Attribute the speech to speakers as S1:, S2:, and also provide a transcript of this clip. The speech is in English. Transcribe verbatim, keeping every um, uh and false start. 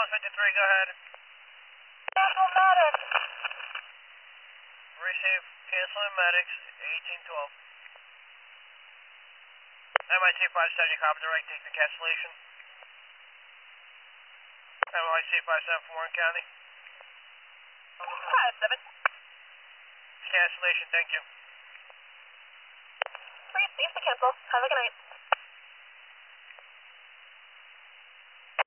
S1: Dallas fifty-three, go ahead.
S2: Cancel medics.
S1: Receive, canceling medics, eighteen twelve. M I C five seven, you copy direct, take the cancellation. M I C five seven from Warren County.
S2: five seven.
S1: Cancellation, thank you.
S2: Please, leave to cancel. Have a good night.